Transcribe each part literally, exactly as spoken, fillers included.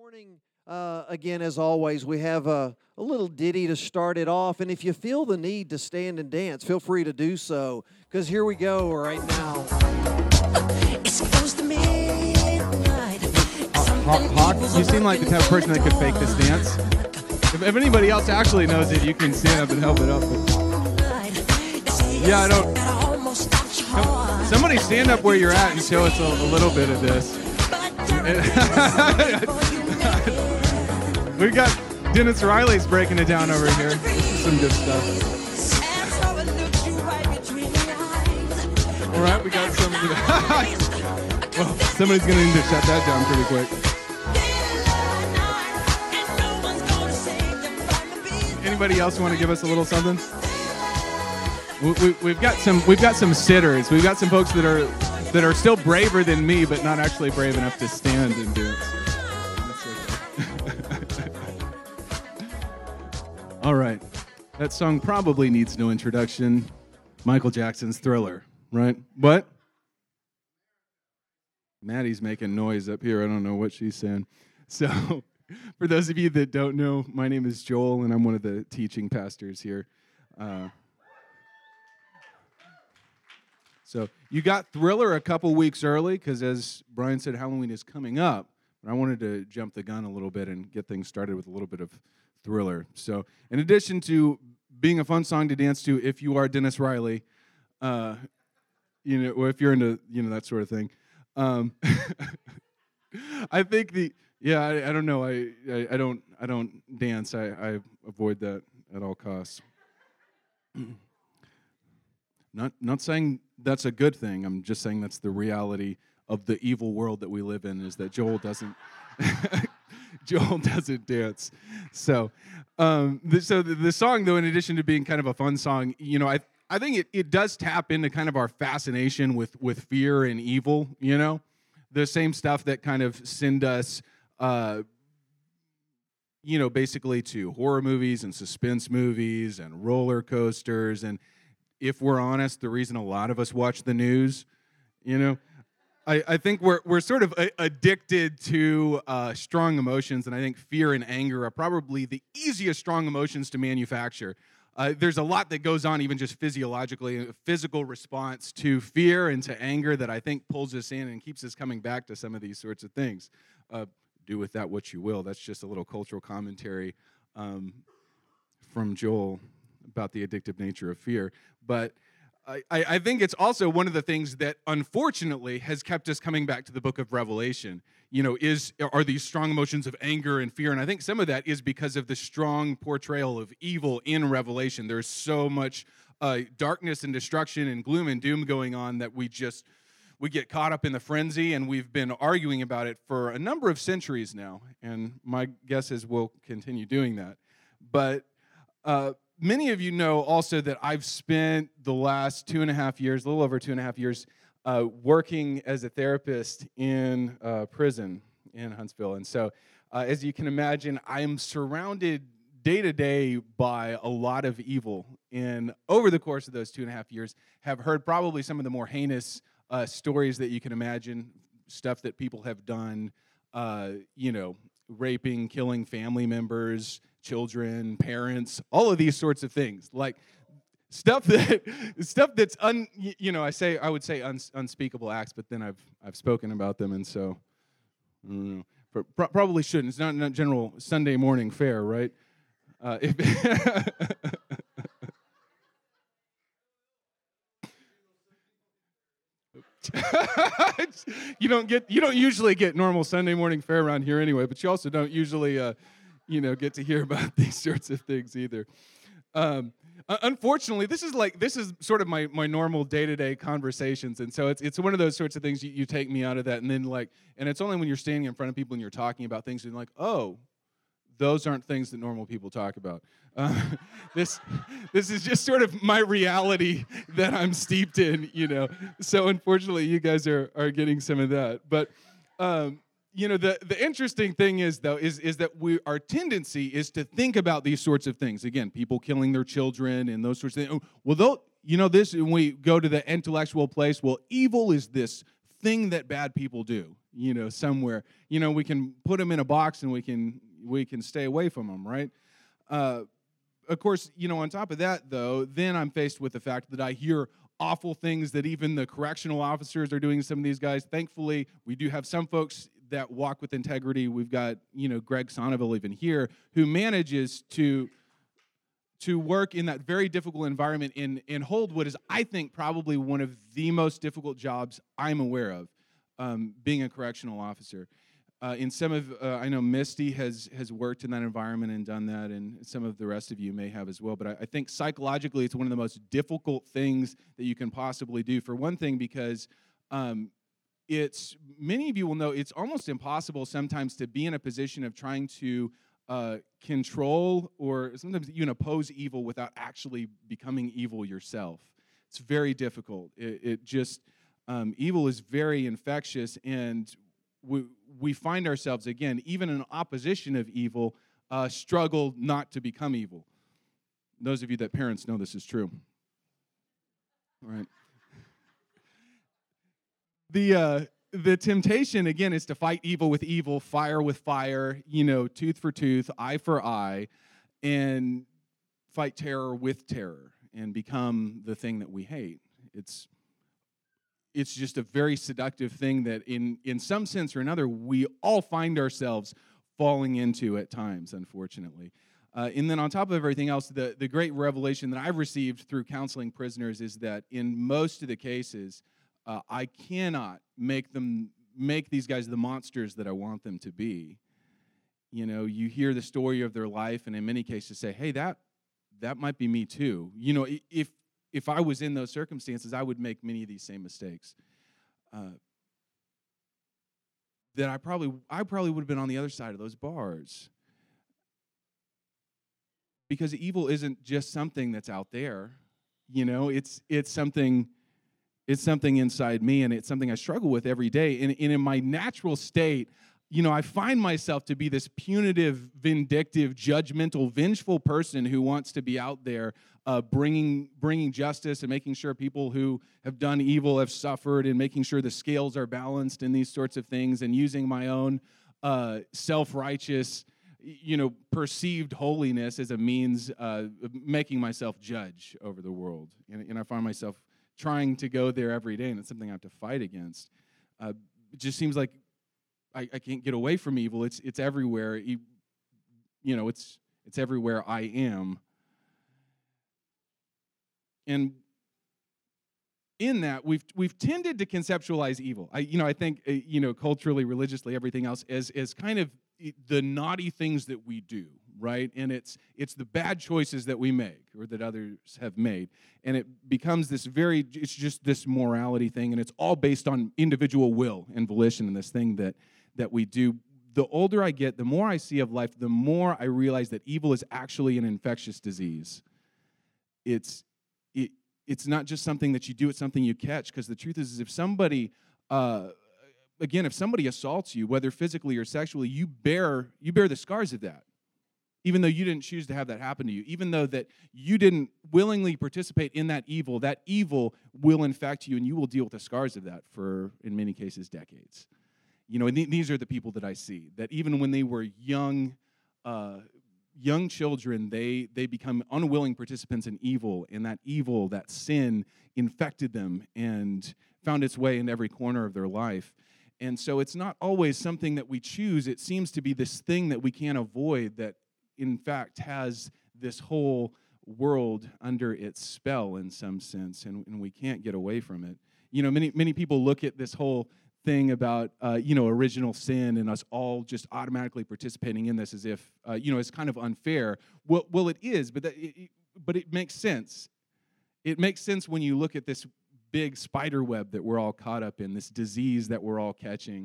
morning, uh, again, as always, we have a, a little ditty to start it off. And if you feel the need to stand and dance, feel free to do so, because here we go right now. It's close to midnight. Hawk, Hawk, you seem like the type of person that could fake this dance. If, if anybody else actually knows it, you can stand up and help it up. But yeah, I don't. Come, somebody stand up where you're at and show us a, a little bit of this. We got Dennis Riley's breaking it down over here. This is some good stuff. All right, we got some. Well, somebody's gonna need to shut that down pretty quick. Anybody else want to give us a little something? We, we, we've got some. We've got some sitters. We've got some folks that are that are still braver than me, but not actually brave enough to stand and dance. All right, that song probably needs no introduction. Michael Jackson's Thriller, right? What? Maddie's making noise up here. I don't know what she's saying. So, for those of you that don't know, my name is Joel, and I'm one of the teaching pastors here. Uh, so, you got Thriller a couple weeks early, because as Brian said, Halloween is coming up. But I wanted to jump the gun a little bit and get things started with a little bit of Thriller. So, in addition to being a fun song to dance to, if you are Dennis Riley, uh, you know, or if you're into, you know, that sort of thing, um, I think the yeah, I, I don't know, I, I I don't I don't dance. I, I avoid that at all costs. Not not saying that's a good thing. I'm just saying that's the reality of the evil world that we live in. Is that Joel doesn't. Joel doesn't dance. So, um, the, so the, the song, though, in addition to being kind of a fun song, you know, I I think it, it does tap into kind of our fascination with with fear and evil. You know, the same stuff that kind of send us, uh, you know, basically to horror movies and suspense movies and roller coasters. And if we're honest, the reason a lot of us watch the news, you know. I, I think we're we're sort of a, addicted to uh, strong emotions, and I think fear and anger are probably the easiest strong emotions to manufacture. Uh, there's a lot that goes on, even just physiologically, a physical response to fear and to anger that I think pulls us in and keeps us coming back to some of these sorts of things. Uh, do with that what you will. That's just a little cultural commentary um, from Joel about the addictive nature of fear. But I, I think it's also one of the things that, unfortunately, has kept us coming back to the book of Revelation. You know, is are these strong emotions of anger and fear? And I think some of that is because of the strong portrayal of evil in Revelation. There's so much uh, darkness and destruction and gloom and doom going on that we just, we get caught up in the frenzy, and we've been arguing about it for a number of centuries now. And my guess is we'll continue doing that. But uh many of you know also that I've spent the last two and a half years, a little over two and a half years, uh, working as a therapist in uh, prison in Huntsville. And so, uh, as you can imagine, I'm surrounded day to day by a lot of evil. And over the course of those two and a half years, have heard probably some of the more heinous uh, stories that you can imagine, stuff that people have done, uh, you know, raping, killing family members, children, parents, all of these sorts of things, like stuff that stuff that's un you know I say I would say uns, unspeakable acts, but then I've I've spoken about them, and so I don't know, pro- probably shouldn't. It's not, not general Sunday morning fare, right? Uh, if you don't get you don't usually get normal Sunday morning fare around here anyway, but you also don't usually. Uh, you know, get to hear about these sorts of things either. Um, unfortunately, this is like, this is sort of my, my normal day-to-day conversations, and so it's it's one of those sorts of things you, you take me out of that, and then like, and it's only when you're standing in front of people and you're talking about things, and you're like, oh, those aren't things that normal people talk about. Uh, this this is just sort of my reality that I'm steeped in, you know. So unfortunately, you guys are are getting some of that, but. Um, You know, the, the interesting thing is, though, is, is that we our tendency is to think about these sorts of things. Again, people killing their children and those sorts of things. Well, they'll, you know, this, when we go to the intellectual place, well, evil is this thing that bad people do. you know, somewhere. You know, we can put them in a box and we can we can stay away from them, right? Uh, of course, you know, on top of that, though, then I'm faced with the fact that I hear awful things that even the correctional officers are doing to some of these guys. Thankfully, we do have some folks that walk with integrity. We've got, you know, Greg Sonneville even here, who manages to to work in that very difficult environment and, and hold what is, I think, probably one of the most difficult jobs I'm aware of, um, being a correctional officer. Uh, in some of, uh, I know Misty has has worked in that environment and done that, and some of the rest of you may have as well. But I, I think psychologically, it's one of the most difficult things that you can possibly do. For one thing, because um, it's, many of you will know, it's almost impossible sometimes to be in a position of trying to uh, control or sometimes even oppose evil without actually becoming evil yourself. It's very difficult. It, it just, um, evil is very infectious, and we, we find ourselves, again, even in opposition of evil, uh, struggle not to become evil. Those of you that parents know this is true. All right. The uh, the temptation, again, is to fight evil with evil, fire with fire, you know, tooth for tooth, eye for eye, and fight terror with terror and become the thing that we hate. It's it's just a very seductive thing that in, in some sense or another, we all find ourselves falling into at times, unfortunately. Uh, and then on top of everything else, the, the great revelation that I've received through counseling prisoners is that in most of the cases, uh, I cannot make them make these guys the monsters that I want them to be. You know, you hear the story of their life, and in many cases say, hey, that that might be me too. You know, if if I was in those circumstances, I would make many of these same mistakes. Uh, that I probably I probably would have been on the other side of those bars. Because evil isn't just something that's out there, you know, it's it's something it's something inside me, and it's something I struggle with every day. And, and in my natural state, you know, I find myself to be this punitive, vindictive, judgmental, vengeful person who wants to be out there uh, bringing bringing justice and making sure people who have done evil have suffered, and making sure the scales are balanced and these sorts of things, and using my own uh, self-righteous, you know, perceived holiness as a means uh, of making myself judge over the world. And, and I find myself trying to go there every day, and it's something I have to fight against. Uh, it just seems like I, I can't get away from evil. It's it's everywhere. You, you know, it's it's everywhere I am. And in that, we've we've tended to conceptualize evil. I you know I think uh, you know culturally, religiously, everything else as as kind of the naughty things that we do, right? And it's it's the bad choices that we make or that others have made. And it becomes this very, it's just this morality thing, and it's all based on individual will and volition and this thing that, that we do. The older I get, the more I see of life, the more I realize that evil is actually an infectious disease. It's it it's not just something that you do, it's something you catch, because the truth is, is if somebody uh, Again, if somebody assaults you, whether physically or sexually, you bear you bear the scars of that, even though you didn't choose to have that happen to you, even though that you didn't willingly participate in that evil, that evil will infect you, and you will deal with the scars of that for, in many cases, decades. You know, and th- these are the people that I see, that even when they were young, uh, young children, they they become unwilling participants in evil, and that evil, that sin, infected them and found its way in every corner of their life. And so it's not always something that we choose. It seems to be this thing that we can't avoid that, in fact, has this whole world under its spell in some sense, and, and we can't get away from it. You know, many many people look at this whole thing about, uh, you know, original sin and us all just automatically participating in this as if, uh, you know, it's kind of unfair. Well, well it is, but that, it, it, but it makes sense. It makes sense when you look at this big spider web that we're all caught up in, this disease that we're all catching.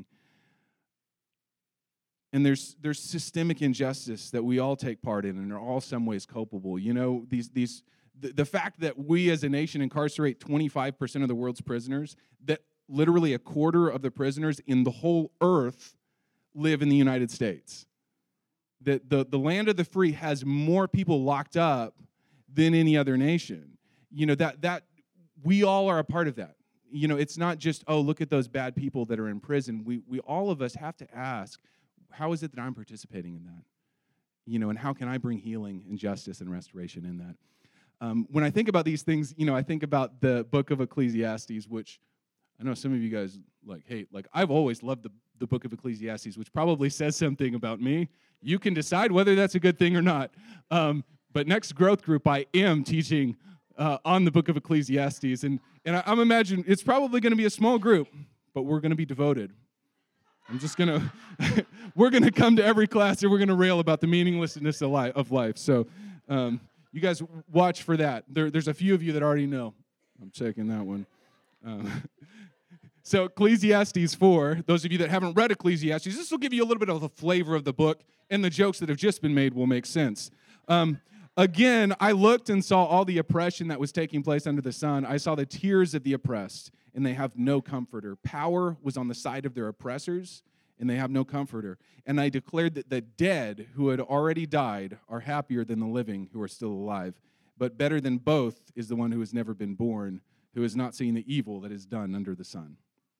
And there's there's systemic injustice that we all take part in and are all some ways culpable. You know, these these the, the fact that we as a nation incarcerate twenty-five percent of the world's prisoners, that literally a quarter of the prisoners in the whole earth live in the United States. That the, the land of the free has more people locked up than any other nation. You know, that that we all are a part of that. you know, it's not just, oh, look at those bad people that are in prison. We, we all of us have to ask, how is it that I'm participating in that? You know, and how can I bring healing and justice and restoration in that? Um, when I think about these things, you know, I think about the book of Ecclesiastes, which I know some of you guys like hate. Like, I've always loved the, the book of Ecclesiastes, which probably says something about me. You can decide whether that's a good thing or not. Um, but next growth group, I am teaching uh, on the book of Ecclesiastes. And, and I, I'm imagining it's probably going to be a small group, but we're going to be devoted. I'm just going to, we're going to come to every class and we're going to rail about the meaninglessness of life. Of life. So um, you guys watch for that. There, there's a few of you that already know. I'm checking that one. Um, so Ecclesiastes four, those of you that haven't read Ecclesiastes, this will give you a little bit of the flavor of the book, and the jokes that have just been made will make sense. Um, again, I looked and saw all the oppression that was taking place under the sun. I saw the tears of the oppressed, and they have no comforter. Power was on the side of their oppressors, and they have no comforter. And I declared that the dead who had already died are happier than the living who are still alive. But better than both is the one who has never been born, who has not seen the evil that is done under the sun.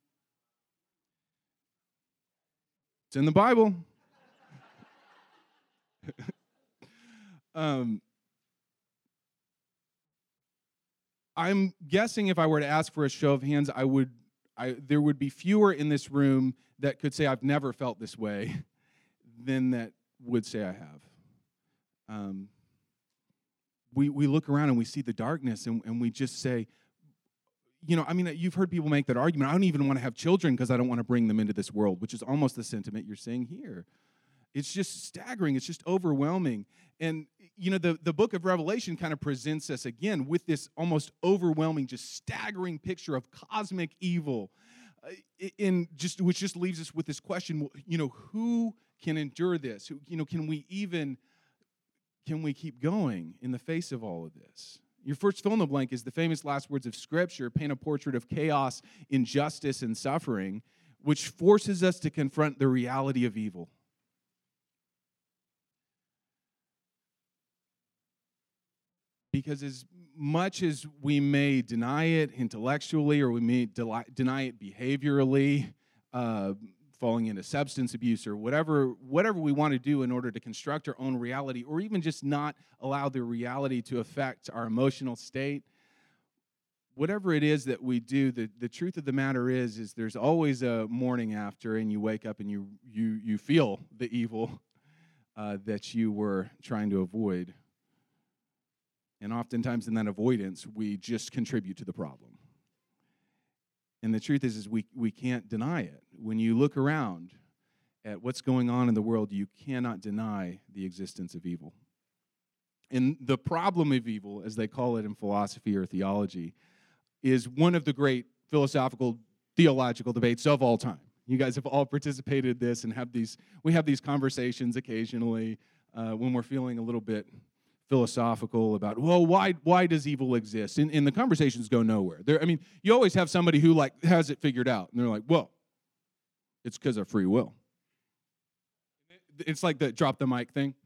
It's in the Bible. um, I'm guessing if I were to ask for a show of hands, I would, I, there would be fewer in this room that could say I've never felt this way than that would say I have. Um, we we look around and we see the darkness, and, and we just say, you know, I mean, you've heard people make that argument. I don't even want to have children because I don't want to bring them into this world, which is almost the sentiment you're saying here. It's just staggering. It's just overwhelming. And, you know, the, the book of Revelation kind of presents us again with this almost overwhelming, just staggering picture of cosmic evil, uh, in just which just leaves us with this question, you know, who can endure this? Who, you know, can we even, can we keep going in the face of all of this? Your first fill in the blank is the famous last words of Scripture paint a portrait of chaos, injustice, and suffering, which forces us to confront the reality of evil. Because as much as we may deny it intellectually or we may de- deny it behaviorally, uh, falling into substance abuse or whatever, whatever we want to do in order to construct our own reality, or even just not allow the reality to affect our emotional state, whatever it is that we do, the, the truth of the matter is, is there's always a morning after, and you wake up and you you you feel the evil uh, that you were trying to avoid. And oftentimes in that avoidance, we just contribute to the problem. And the truth is, is we, we can't deny it. When you look around at what's going on in the world, you cannot deny the existence of evil. And the problem of evil, as they call it in philosophy or theology, is one of the great philosophical, theological debates of all time. You guys have all participated in this and have these, we have these conversations occasionally uh, when we're feeling a little bit philosophical about, well, why why does evil exist? And, and the conversations go nowhere. There, I mean, you always have somebody who like has it figured out, and they're like, well, it's because of free will. It's like the drop the mic thing.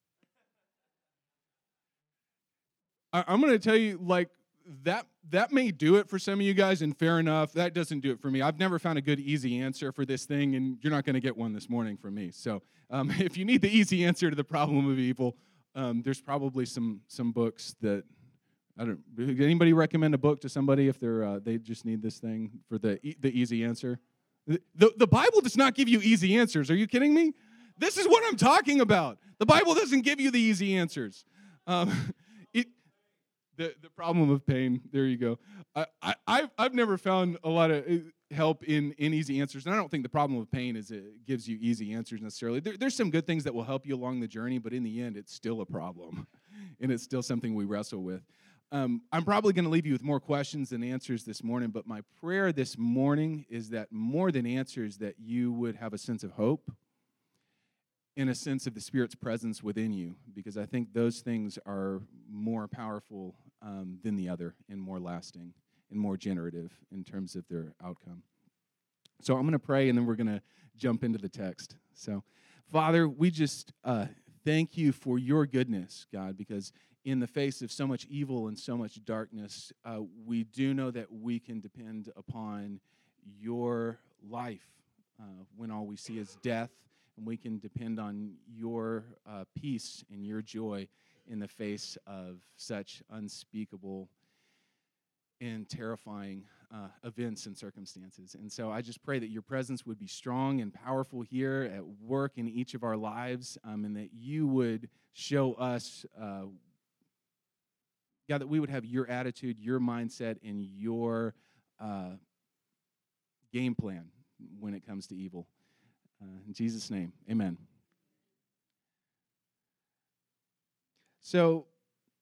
I, I'm going to tell you, like, that that may do it for some of you guys, and fair enough. That doesn't do it for me. I've never found a good, easy answer for this thing, and you're not going to get one this morning from me. So um, if you need the easy answer to the problem of evil, Um, there's probably some some books that I don't. Anybody recommend a book to somebody if they're uh, they just need this thing for the e- the easy answer? The, the the Bible does not give you easy answers. Are you kidding me? This is what I'm talking about. The Bible doesn't give you the easy answers. Um, it the the problem of pain. There you go. I, I I've I've never found a lot of help in, in easy answers. And I don't think the problem with pain is it gives you easy answers necessarily. There, there's some good things that will help you along the journey, but in the end, it's still a problem. And it's still something we wrestle with. Um, I'm probably going to leave you with more questions than answers this morning, but my prayer this morning is that more than answers, that you would have a sense of hope and a sense of the Spirit's presence within you, because I think those things are more powerful um, than the other and more lasting and more generative in terms of their outcome. So I'm going to pray, and then we're going to jump into the text. So, Father, we just uh, thank you for your goodness, God, because in the face of so much evil and so much darkness, uh, we do know that we can depend upon your life uh, when all we see is death, and we can depend on your uh, peace and your joy in the face of such unspeakable and terrifying uh, events and circumstances. And so I just pray that your presence would be strong and powerful here at work in each of our lives, um, and that you would show us, uh, God, that we would have your attitude, your mindset, and your uh, game plan when it comes to evil. Uh, in Jesus' name, amen. So,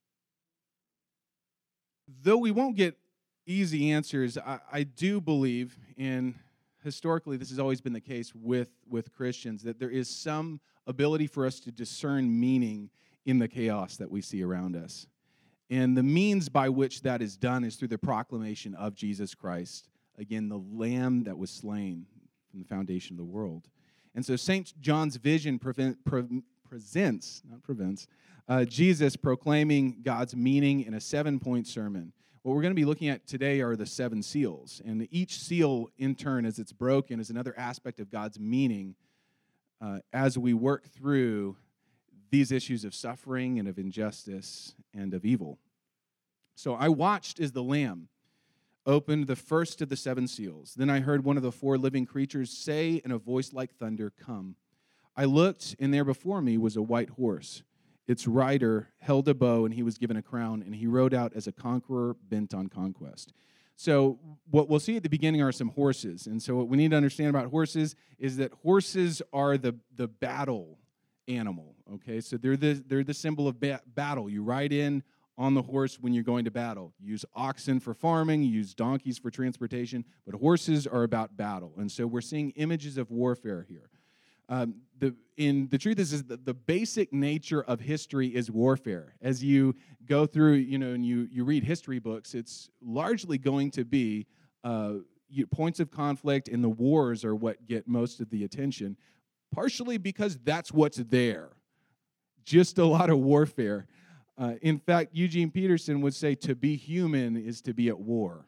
though we won't get easy answers, I, I do believe, and historically this has always been the case with, with Christians, that there is some ability for us to discern meaning in the chaos that we see around us. And the means by which that is done is through the proclamation of Jesus Christ, again, the Lamb that was slain from the foundation of the world. And so Saint John's vision prevent, pre- presents, not prevents, uh, Jesus proclaiming God's meaning in a seven-point sermon. What we're going to be looking at today are the seven seals. And each seal, in turn, as it's broken, is another aspect of God's meaning uh, as we work through these issues of suffering and of injustice and of evil. So I watched as the Lamb opened the first of the seven seals. Then I heard one of the four living creatures say in a voice like thunder, "Come." I looked, and there before me was a white horse. Its rider held a bow, and he was given a crown, and he rode out as a conqueror bent on conquest. So what we'll see at the beginning are some horses. And so what we need to understand about horses is that horses are the, the battle animal, okay? So they're the, they're the symbol of ba- battle. You ride in on the horse when you're going to battle. You use oxen for farming, you use donkeys for transportation, but horses are about battle. And so we're seeing images of warfare here. Um, the in the truth is, is that the basic nature of history is warfare. As you go through, you know, and you, you read history books, it's largely going to be uh, you, points of conflict, and the wars are what get most of the attention, partially because that's what's there. Just a lot of warfare. Uh, in fact, Eugene Peterson would say to be human is to be at war,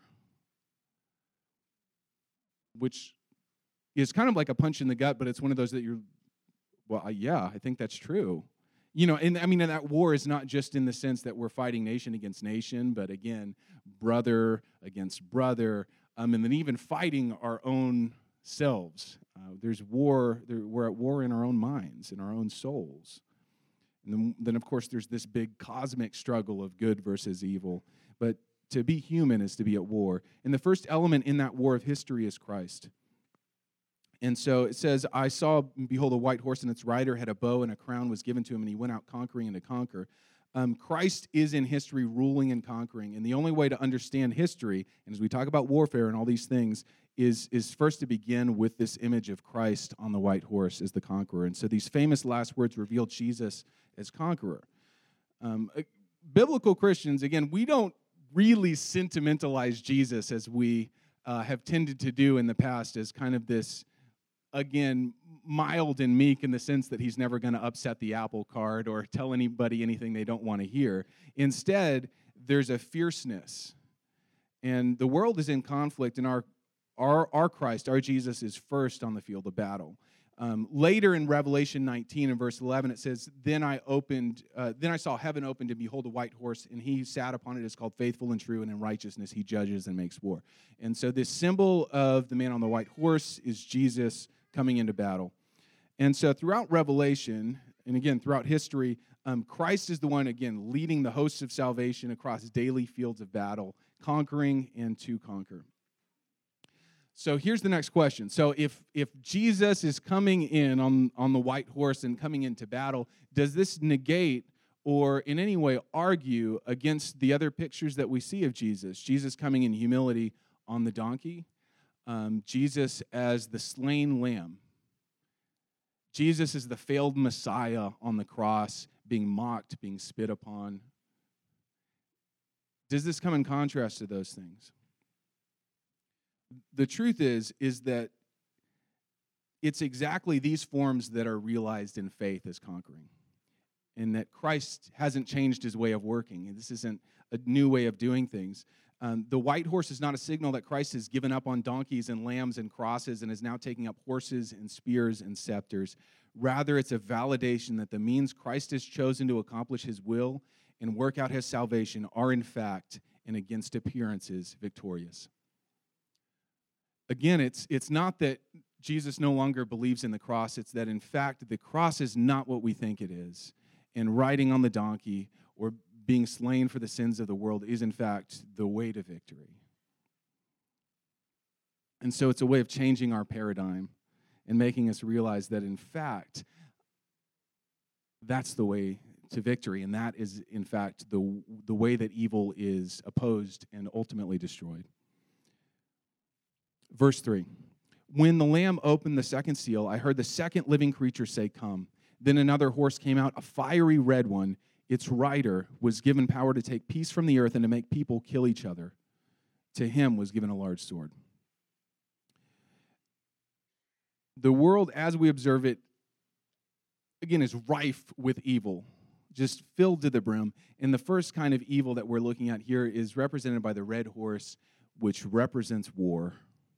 which is kind of like a punch in the gut, but it's one of those that you're, well, yeah, I think that's true. You know, and I mean, and that war is not just in the sense that we're fighting nation against nation, but again, brother against brother, um, and then even fighting our own selves. Uh, there's war, there, we're at war in our own minds, in our own souls. And then, then, of course, there's this big cosmic struggle of good versus evil. But to be human is to be at war. And the first element in that war of history is Christ. And so it says, I saw, behold, a white horse, and its rider had a bow, and a crown was given to him, and he went out conquering and to conquer. Um, Christ is in history ruling and conquering. And the only way to understand history, and as we talk about warfare and all these things, is, is first to begin with this image of Christ on the white horse as the conqueror. And so these famous last words reveal Jesus as conqueror. Um, uh, biblical Christians, again, we don't really sentimentalize Jesus as we uh, have tended to do in the past as kind of this, again, mild and meek in the sense that he's never going to upset the apple cart or tell anybody anything they don't want to hear. Instead, there's a fierceness. And the world is in conflict, and our, our, our Christ, our Jesus, is first on the field of battle. Um, later in Revelation nineteen and verse eleven, it says, Then I opened, uh, then I saw heaven opened, and behold, a white horse, and he who sat upon it is called Faithful and True, and in righteousness he judges and makes war. And so this symbol of the man on the white horse is Jesus coming into battle. And so throughout Revelation, and again, throughout history, um, Christ is the one, again, leading the hosts of salvation across daily fields of battle, conquering and to conquer. So here's the next question. So if if Jesus is coming in on, on the white horse and coming into battle, does this negate or in any way argue against the other pictures that we see of Jesus? Jesus coming in humility on the donkey, um, Jesus as the slain lamb, Jesus as the failed Messiah on the cross, being mocked, being spit upon. Does this come in contrast to those things? The truth is, is that it's exactly these forms that are realized in faith as conquering. and that Christ hasn't changed his way of working. And this isn't a new way of doing things. Um, the white horse is not a signal that Christ has given up on donkeys and lambs and crosses and is now taking up horses and spears and scepters. Rather, it's a validation that the means Christ has chosen to accomplish his will and work out his salvation are in fact, and against appearances, victorious. Again, it's, it's not that Jesus no longer believes in the cross. It's that, in fact, the cross is not what we think it is. And riding on the donkey or being slain for the sins of the world is, in fact, the way to victory. And so it's a way of changing our paradigm and making us realize that, in fact, that's the way to victory. And that is, in fact, the, the way that evil is opposed and ultimately destroyed. Verse three. When the Lamb opened the second seal, I heard the second living creature say, "Come." Then another horse came out, a fiery red one. Its rider was given power to take peace from the earth and to make people kill each other. To him was given a large sword. The world, as we observe it, again, is rife with evil, just filled to the brim. And the first kind of evil that we're looking at here is represented by the red horse, which represents war.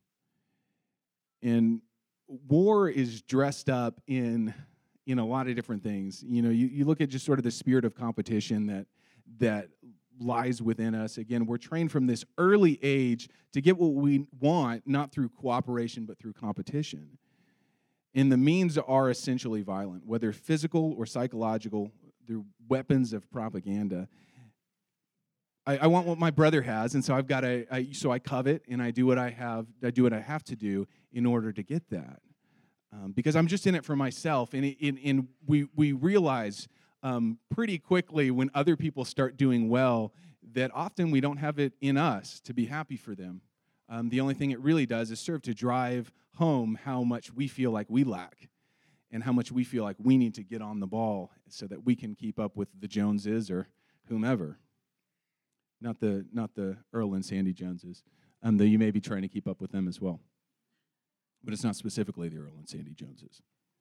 And war is dressed up in, in a lot of different things. You know, you, you look at just sort of the spirit of competition that that lies within us. Again, we're trained from this early age to get what we want, not through cooperation, but through competition. And the means are essentially violent, whether physical or psychological, through weapons of propaganda. I, I want what my brother has, and so I've got to. I, so I covet, and I do what I have. I do what I have to do in order to get that, um, because I'm just in it for myself. And in, in we we realize um, pretty quickly when other people start doing well that often we don't have it in us to be happy for them. Um, the only thing it really does is serve to drive home how much we feel like we lack, and how much we feel like we need to get on the ball so that we can keep up with the Joneses or whomever. Not the not the Earl and Sandy Joneses, um, though you may be trying to keep up with them as well. But it's not specifically the Earl and Sandy Joneses.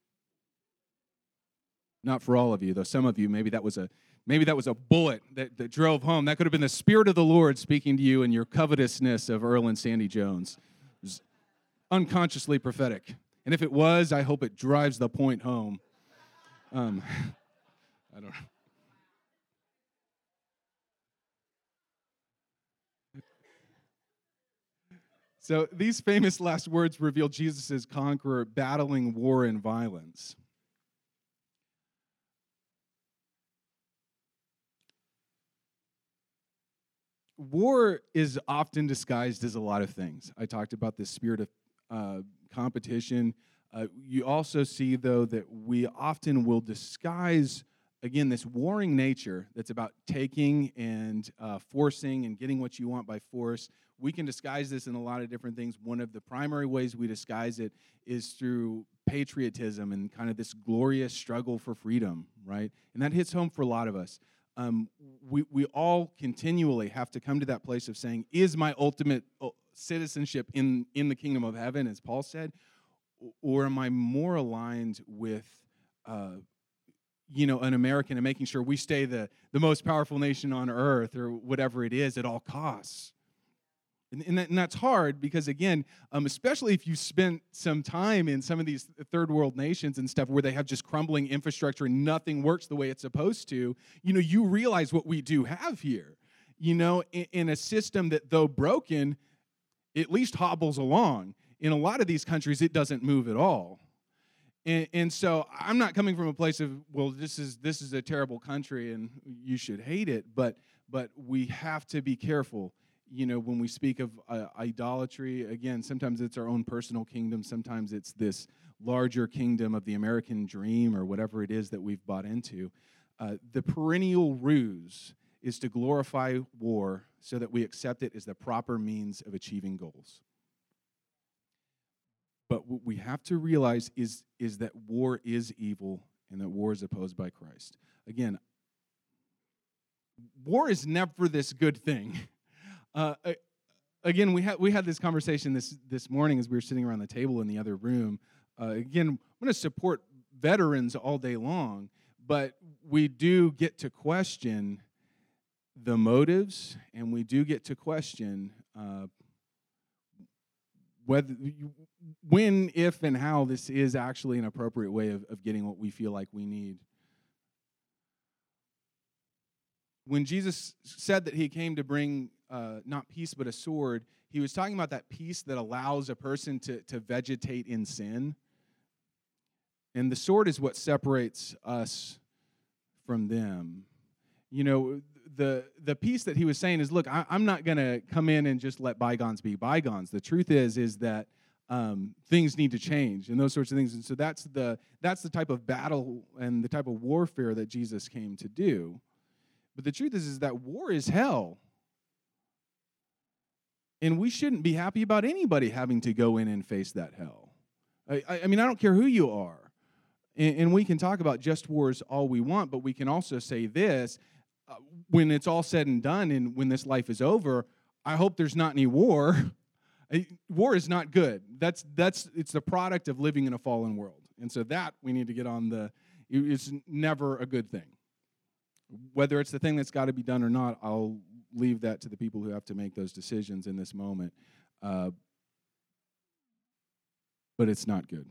Not for all of you, though. Some of you, maybe that was a maybe that was a bullet that, that drove home. That could have been the Spirit of the Lord speaking to you in your covetousness of Earl and Sandy Jones. It was unconsciously prophetic. And if it was, I hope it drives the point home. Um, I don't know. So these famous last words reveal Jesus as conqueror, battling war and violence. War is often disguised as a lot of things. I talked about the spirit of uh, competition. Uh, you also see, though, that we often will disguise, again, this warring nature that's about taking and uh, forcing and getting what you want by force. We can disguise this in a lot of different things. One of the primary ways we disguise it is through patriotism and kind of this glorious struggle for freedom, right? And that hits home for a lot of us. Um, we, we all continually have to come to that place of saying, is my ultimate citizenship in, in the kingdom of heaven, as Paul said, or am I more aligned with, uh, you know, an American and making sure we stay the, the most powerful nation on earth or whatever it is at all costs? And, and, that, and that's hard because, again, um, especially if you spent some time in some of these third world nations and stuff where they have just crumbling infrastructure and nothing works the way it's supposed to, you know, you realize what we do have here, you know, in, in a system that, though broken, at least hobbles along. In a lot of these countries, it doesn't move at all. And, and so I'm not coming from a place of, well, this is this is a terrible country and you should hate it, but but we have to be careful. You know, when we speak of uh, idolatry, again, sometimes it's our own personal kingdom. Sometimes it's this larger kingdom of the American dream or whatever it is that we've bought into. Uh, the perennial ruse is to glorify war so that we accept it as the proper means of achieving goals. But what we have to realize is, is that war is evil and that war is opposed by Christ. Again, war is never this good thing. Uh, again, we had we had this conversation this this morning as we were sitting around the table in the other room. Uh, again, I'm going to support veterans all day long, but we do get to question the motives, and we do get to question uh, whether, when, if, and how this is actually an appropriate way of, of getting what we feel like we need. When Jesus said that he came to bring uh, not peace but a sword, he was talking about that peace that allows a person to, to vegetate in sin. And the sword is what separates us from them. You know, the the peace that he was saying is, look, I, I'm not going to come in and just let bygones be bygones. The truth is, is that um, things need to change and those sorts of things. And so that's the that's the type of battle and the type of warfare that Jesus came to do. But the truth is, is that war is hell. And we shouldn't be happy about anybody having to go in and face that hell. I, I mean, I don't care who you are. And, and we can talk about just wars all we want, but we can also say this, uh, when it's all said and done and when this life is over, I hope there's not any war. War is not good. That's, that's, it's the product of living in a fallen world. And so that we need to get on the, it's never a good thing. Whether it's the thing that's got to be done or not, I'll leave that to the people who have to make those decisions in this moment. Uh, but it's not good.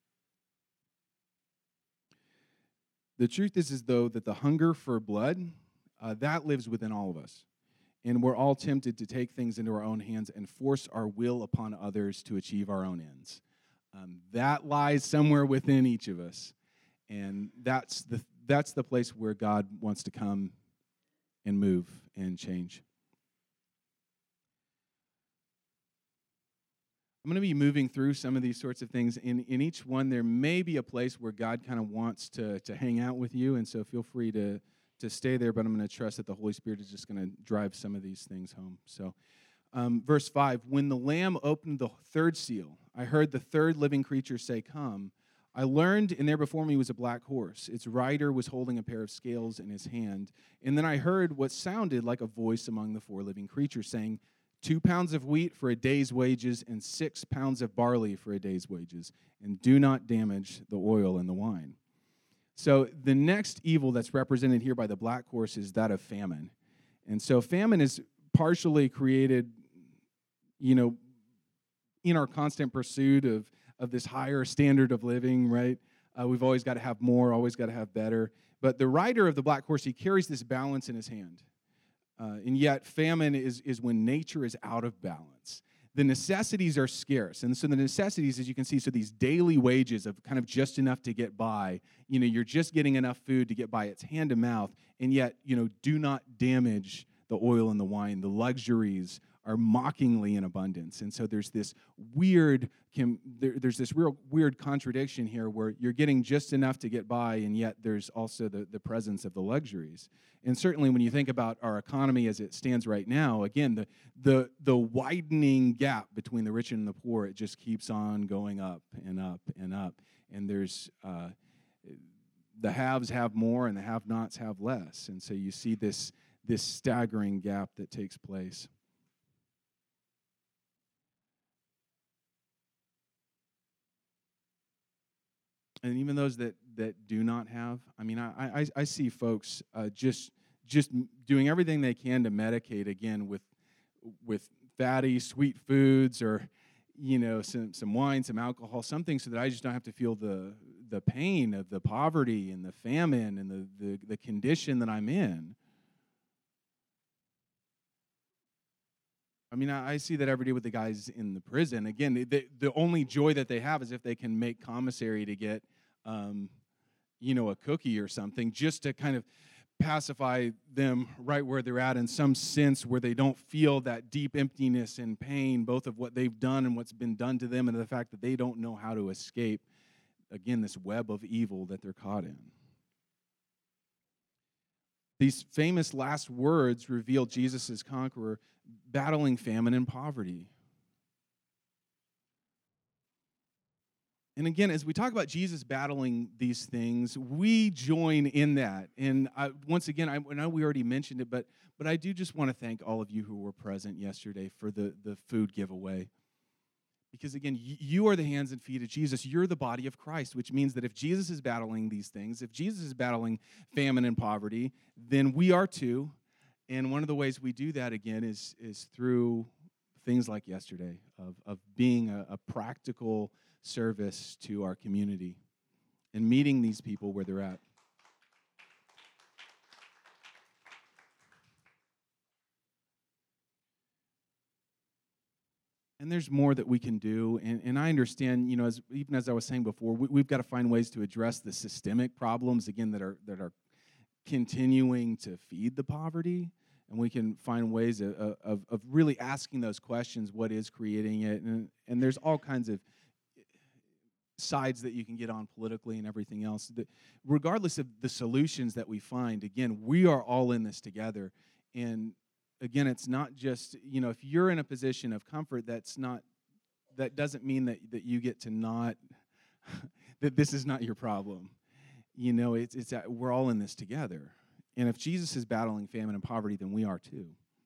The truth is, is though, that the hunger for blood, uh, that lives within all of us. And we're all tempted to take things into our own hands and force our will upon others to achieve our own ends. Um, that lies somewhere within each of us. And that's the that's the place where God wants to come and move and change. I'm going to be moving through some of these sorts of things. In, in each one, there may be a place where God kind of wants to, to hang out with you, and so feel free to, to stay there, but I'm going to trust that the Holy Spirit is just going to drive some of these things home. So, um, verse five, when the Lamb opened the third seal, I heard the third living creature say, "Come." I learned, and there before me was a black horse. Its rider was holding a pair of scales in his hand. And then I heard what sounded like a voice among the four living creatures saying, Two pounds of wheat for a day's wages and six pounds of barley for a day's wages, and do not damage the oil and the wine. So the next evil that's represented here by the black horse is that of famine. And so famine is partially created, you know, in our constant pursuit of, of this higher standard of living, right? Uh, we've always got to have more, always got to have better. But the rider of the black horse, he carries this balance in his hand. Uh, and yet famine is, is when nature is out of balance. The necessities are scarce. And so the necessities, as you can see, so these daily wages of kind of just enough to get by, you know, you're just getting enough food to get by. It's hand to mouth. And yet, you know, do not damage the oil and the wine. The luxuries are mockingly in abundance. And so there's this weird, there, there's this real weird contradiction here where you're getting just enough to get by, and yet there's also the, the presence of the luxuries. And certainly when you think about our economy as it stands right now, again, the the the widening gap between the rich and the poor, it just keeps on going up and up and up. And there's uh, the haves have more and the have-nots have less. And so you see this this staggering gap that takes place. And even those that, that do not have, I mean, I I, I see folks uh, just just doing everything they can to medicate, again, with with fatty, sweet foods or, you know, some, some wine, some alcohol, something so that I just don't have to feel the the pain of the poverty and the famine and the, the, the condition that I'm in. I mean, I, I see that every day with the guys in the prison. Again, the, the only joy that they have is if they can make commissary to get, um, you know, a cookie or something, just to kind of pacify them right where they're at in some sense, where they don't feel that deep emptiness and pain, both of what they've done and what's been done to them, and the fact that they don't know how to escape, again, this web of evil that they're caught in. These famous last words reveal Jesus as conqueror, battling famine and poverty. And again, as we talk about Jesus battling these things, we join in that. And I, once again, I, I know we already mentioned it, but but I do just want to thank all of you who were present yesterday for the, the food giveaway. Because again, y- you are the hands and feet of Jesus. You're the body of Christ, which means that if Jesus is battling these things, if Jesus is battling famine and poverty, then we are too. And one of the ways we do that, again, is, is through things like yesterday, of, of being a, a practical service to our community and meeting these people where they're at. And there's more that we can do, and, and I understand, you know, as even as I was saying before, we, we've got to find ways to address the systemic problems, again, that are that are continuing to feed the poverty, and we can find ways of, of, of really asking those questions, what is creating it, and, and there's all kinds of sides that you can get on politically and everything else. That regardless of the solutions that we find, again, we are all in this together, and again, it's not just, you know, if you're in a position of comfort, that's not, that doesn't mean that, that you get to not, that this is not your problem. You know, it's, it's that we're all in this together. And if Jesus is battling famine and poverty, then we are too.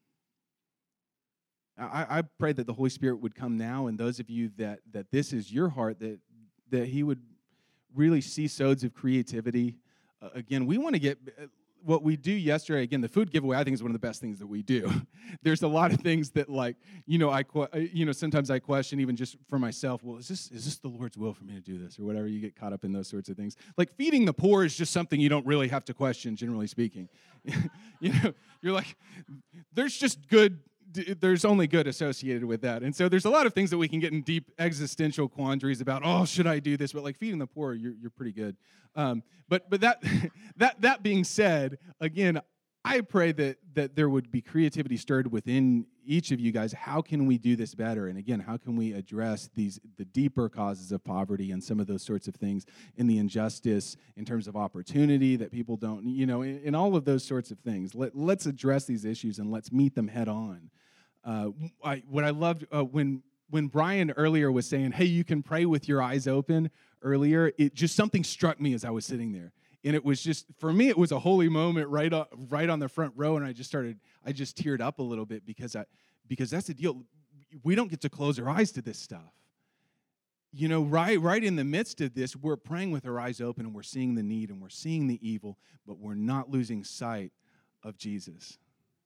I, I pray that the Holy Spirit would come now, and those of you that, that this is your heart, that, that he would really see sods of creativity. Uh, again, we want to get... Uh, what we do yesterday, again, the food giveaway, I think is one of the best things that we do. There's a lot of things that, like, you know, I, you know, sometimes I question even just for myself. Well, is this is this the Lord's will for me to do this or whatever? You get caught up in those sorts of things. Like feeding the poor is just something you don't really have to question, generally speaking. You know, you're like, there's just good. There's only good associated with that. And so there's a lot of things that we can get in deep existential quandaries about, oh, should I do this? But like feeding the poor, you're you're pretty good. Um, but but that that that being said, again, I pray that that there would be creativity stirred within each of you guys. How can we do this better? And again, how can we address these the deeper causes of poverty and some of those sorts of things, in the injustice in terms of opportunity that people don't, you know, in, in all of those sorts of things. Let let's address these issues and let's meet them head on. Uh, I, what I loved uh, when when Brian earlier was saying, hey, you can pray with your eyes open earlier, it just something struck me as I was sitting there. And it was just, for me, it was a holy moment right on, right on the front row, and I just started, I just teared up a little bit because I, because that's the deal. We don't get to close our eyes to this stuff. You know, right, right in the midst of this, we're praying with our eyes open, and we're seeing the need, and we're seeing the evil, but we're not losing sight of Jesus.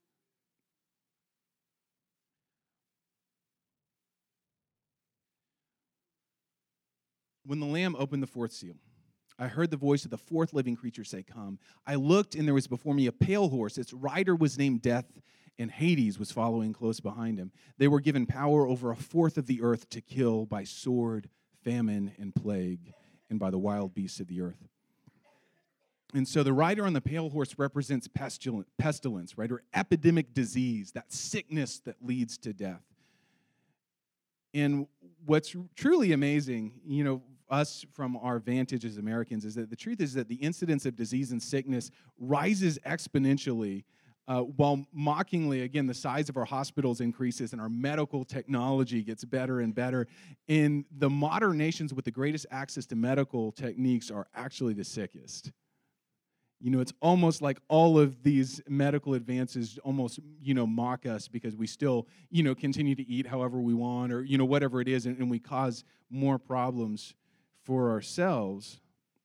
When the Lamb opened the fourth seal, I heard the voice of the fourth living creature say, come. I looked, and there was before me a pale horse. Its rider was named Death, and Hades was following close behind him. They were given power over a fourth of the earth to kill by sword, famine, and plague, and by the wild beasts of the earth. And so the rider on the pale horse represents pestilence, right, or epidemic disease, that sickness that leads to death. And what's truly amazing, you know, us from our vantage as Americans, is that the truth is that the incidence of disease and sickness rises exponentially, uh, while mockingly, again, the size of our hospitals increases and our medical technology gets better and better. And the modern nations with the greatest access to medical techniques are actually the sickest. You know, it's almost like all of these medical advances almost, you know, mock us because we still, you know, continue to eat however we want or, you know, whatever it is, and, and we cause more problems for ourselves.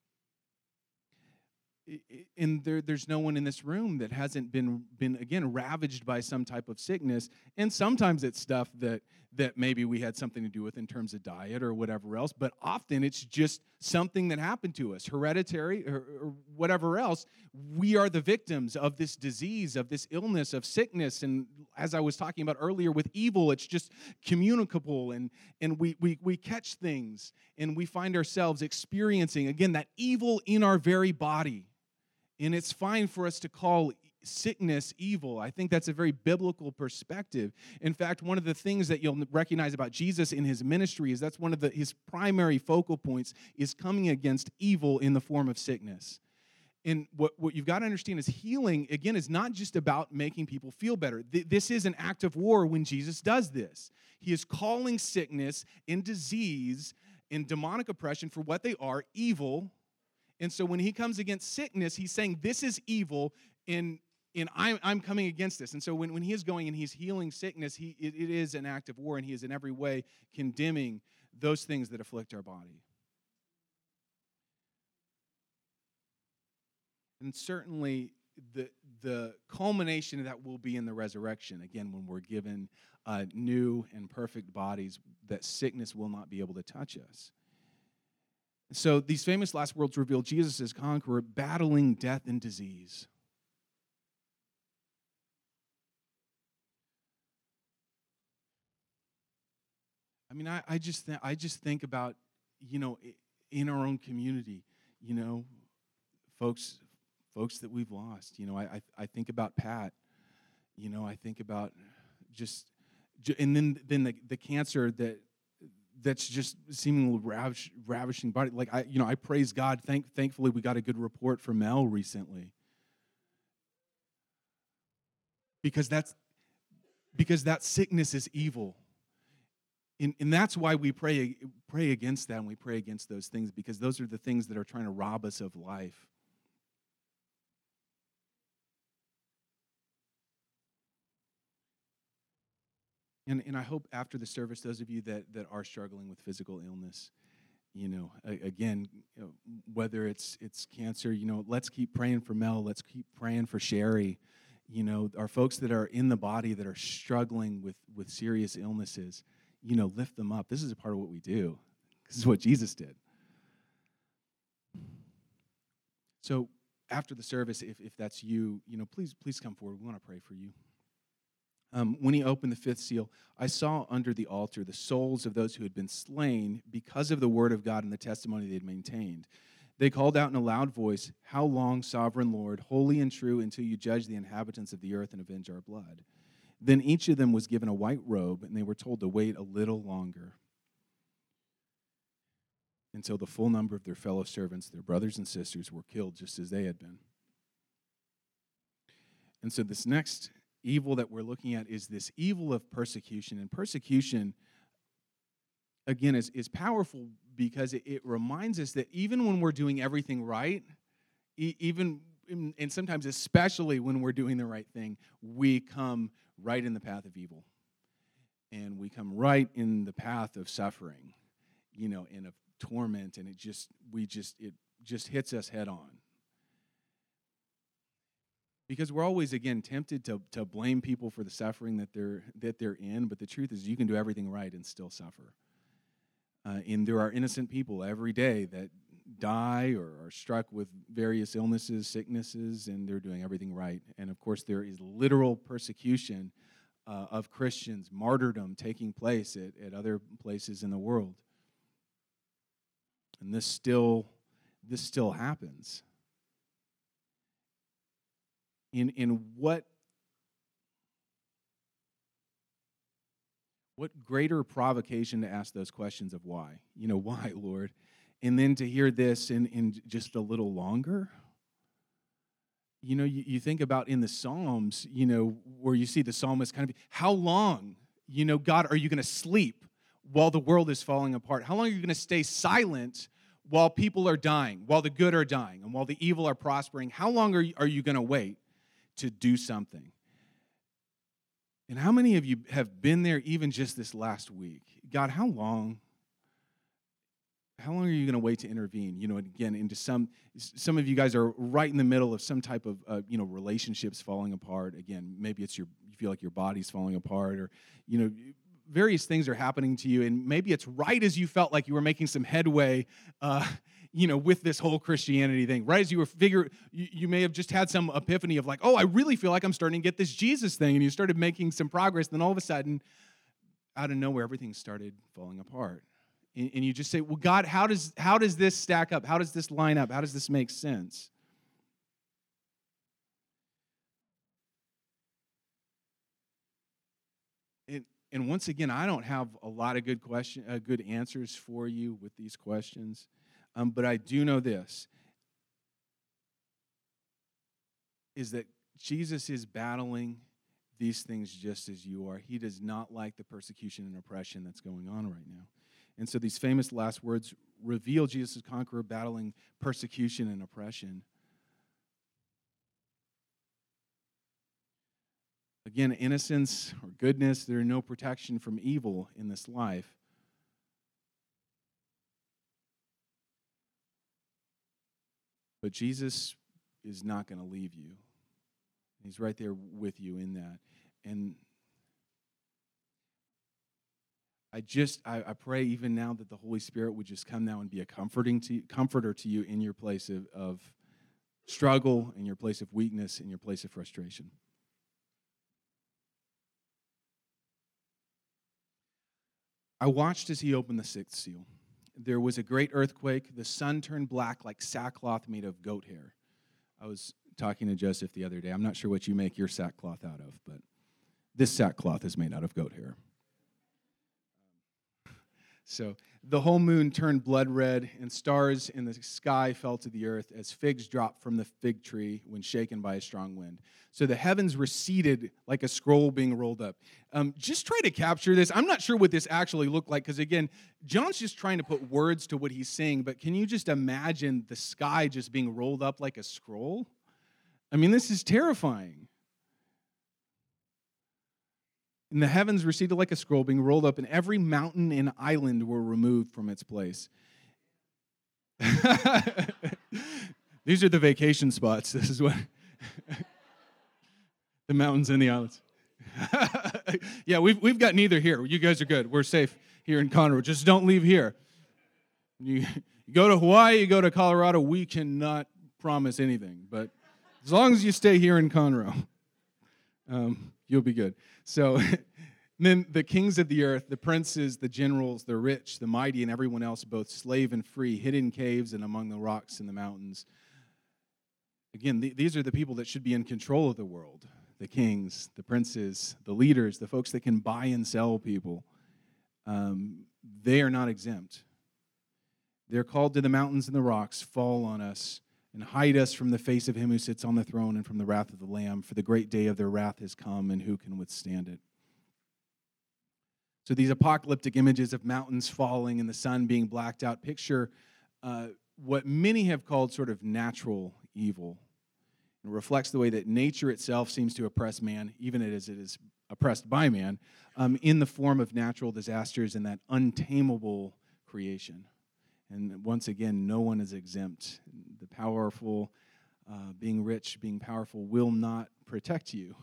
And there, there's no one in this room that hasn't been, been, again, ravaged by some type of sickness. And sometimes it's stuff that, that maybe we had something to do with in terms of diet or whatever else, but often it's just something that happened to us, hereditary or, or whatever else. We are the victims of this disease, of this illness, of sickness. And as I was talking about earlier with evil, it's just communicable, and, and we, we, we catch things, and we find ourselves experiencing, again, that evil in our very body. And it's fine for us to call sickness evil. I think that's a very biblical perspective. In fact, one of the things that you'll recognize about Jesus in his ministry is that's one of the, his primary focal points is coming against evil in the form of sickness. And what, what you've got to understand is healing, again, is not just about making people feel better. Th- this is an act of war when Jesus does this. He is calling sickness and disease and demonic oppression for what they are, evil. And so when he comes against sickness, he's saying this is evil, and and I'm, I'm coming against this. And so when, when he is going and he's healing sickness, he, it, it is an act of war, and he is in every way condemning those things that afflict our body. And certainly the, the culmination of that will be in the resurrection, again, when we're given uh, new and perfect bodies that sickness will not be able to touch us. So these famous last words reveal Jesus as conqueror, battling death and disease. I mean, I, I just th- I just think about, you know, in our own community, you know, folks folks that we've lost. You know, I I, I think about Pat. You know, I think about just, and then then the, the cancer that that's just seemingly ravish, ravishing body. Like I, you know, I praise God. Thank thankfully we got a good report from Mel recently. Because that's because that sickness is evil. And, and that's why we pray, pray against that, and we pray against those things, because those are the things that are trying to rob us of life. And, and I hope after the service, those of you that, that are struggling with physical illness, you know, again, you know, whether it's it's cancer, you know, let's keep praying for Mel. Let's keep praying for Sherry. You know, our folks that are in the body that are struggling with, with serious illnesses, you know, lift them up. This is a part of what we do. This is what Jesus did. So after the service, if, if that's you, you know, please please come forward. We want to pray for you. Um, when he opened the fifth seal, I saw under the altar the souls of those who had been slain because of the word of God and the testimony they had maintained. They called out in a loud voice, "How long, sovereign Lord, holy and true, until you judge the inhabitants of the earth and avenge our blood?" Then each of them was given a white robe, and they were told to wait a little longer until the full number of their fellow servants, their brothers and sisters, were killed just as they had been. And so this next evil that we're looking at is this evil of persecution. And persecution, again, is, is powerful because it, it reminds us that even when we're doing everything right, e- even and sometimes especially when we're doing the right thing, we come right in the path of evil. And we come right in the path of suffering, you know, and of torment, and it just, we just, it just hits us head on. Because we're always, again, tempted to, to blame people for the suffering that they're, that they're in, but the truth is you can do everything right and still suffer. Uh, and there are innocent people every day that die or are struck with various illnesses, sicknesses, and they're doing everything right. And of course, there is literal persecution uh, of Christians, martyrdom taking place at, at other places in the world. And this still, this still happens. In in what what greater provocation to ask those questions of why? You know, why, Lord? And then to hear this in, in just a little longer. You know, you, you think about in the Psalms, you know, where you see the psalmist kind of, how long, you know, God, are you going to sleep while the world is falling apart? How long are you going to stay silent while people are dying, while the good are dying, and while the evil are prospering? How long are you, are you going to wait to do something? And how many of you have been there even just this last week? God, how long? How long are you going to wait to intervene? You know, again, into some, some of you guys are right in the middle of some type of, uh, you know, relationships falling apart. Again, maybe it's your, you feel like your body's falling apart, or, you know, various things are happening to you, and maybe it's right as you felt like you were making some headway, uh, you know, with this whole Christianity thing. Right as you were figure, you, you may have just had some epiphany of like, oh, I really feel like I'm starting to get this Jesus thing, and you started making some progress. Then all of a sudden, out of nowhere, everything started falling apart. And you just say, well, God, how does how does this stack up? How does this line up? How does this make sense? And, and once again, I don't have a lot of good question, uh, good answers for you with these questions, um, but I do know this, is that Jesus is battling these things just as you are. He does not like the persecution and oppression that's going on right now. And so these famous last words reveal Jesus' conqueror battling persecution and oppression. again, innocence or goodness. There is no protection from evil in this life. But Jesus is not going to leave you. He's right there with you in that. And I just, I, I pray even now that the Holy Spirit would just come now and be a comforting to, comforter to you in your place of, of struggle, in your place of weakness, in your place of frustration. I watched as he opened the sixth seal. There was a great earthquake. The sun turned black like sackcloth made of goat hair. I was talking to Joseph the other day. I'm not sure what you make your sackcloth out of, but this sackcloth is made out of goat hair. So the whole moon turned blood red, and stars in the sky fell to the earth as figs drop from the fig tree when shaken by a strong wind. So the heavens receded like a scroll being rolled up. Um, just try to capture this. I'm not sure what this actually looked like, because again, John's just trying to put words to what he's saying, but can you just imagine the sky just being rolled up like a scroll? I mean, this is terrifying. And the heavens receded like a scroll being rolled up, and every mountain and island were removed from its place. These are the vacation spots. This is what the mountains and the islands. Yeah, we've we've got neither here. You guys are good. We're safe here in Conroe. Just don't leave here. You, you go to Hawaii, you go to Colorado, we cannot promise anything. But as long as you stay here in Conroe, um, you'll be good. So then the kings of the earth, the princes, the generals, the rich, the mighty, and everyone else, both slave and free, hid in caves and among the rocks and the mountains. Again, th- these are the people that should be in control of the world. The kings, the princes, the leaders, the folks that can buy and sell people. Um, they are not exempt. They're called to the mountains and the rocks, fall on us, and hide us from the face of him who sits on the throne and from the wrath of the Lamb, for the great day of their wrath has come, and who can withstand it? So these apocalyptic images of mountains falling and the sun being blacked out picture uh, what many have called sort of natural evil. It reflects the way that nature itself seems to oppress man, even as it is oppressed by man, um, in the form of natural disasters and that untamable creation. And once again, no one is exempt. The powerful, uh, being rich, being powerful, will not protect you.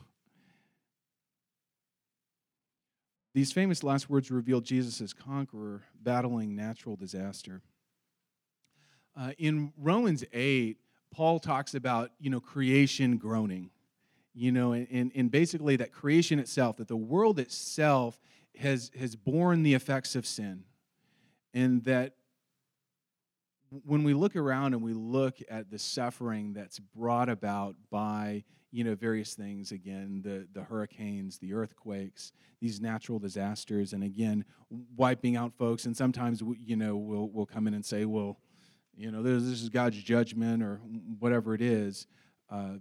These famous last words reveal Jesus as conqueror, battling natural disaster. Uh, in Romans eight, Paul talks about, you know, creation groaning. You know, and, and basically that creation itself, that the world itself has, has borne the effects of sin. And that when we look around and we look at the suffering that's brought about by, you know, various things, again, the, the hurricanes, the earthquakes, these natural disasters, and again, wiping out folks, and sometimes, you know, we'll, we'll come in and say, well, you know, this, this is God's judgment or whatever it is. Uh,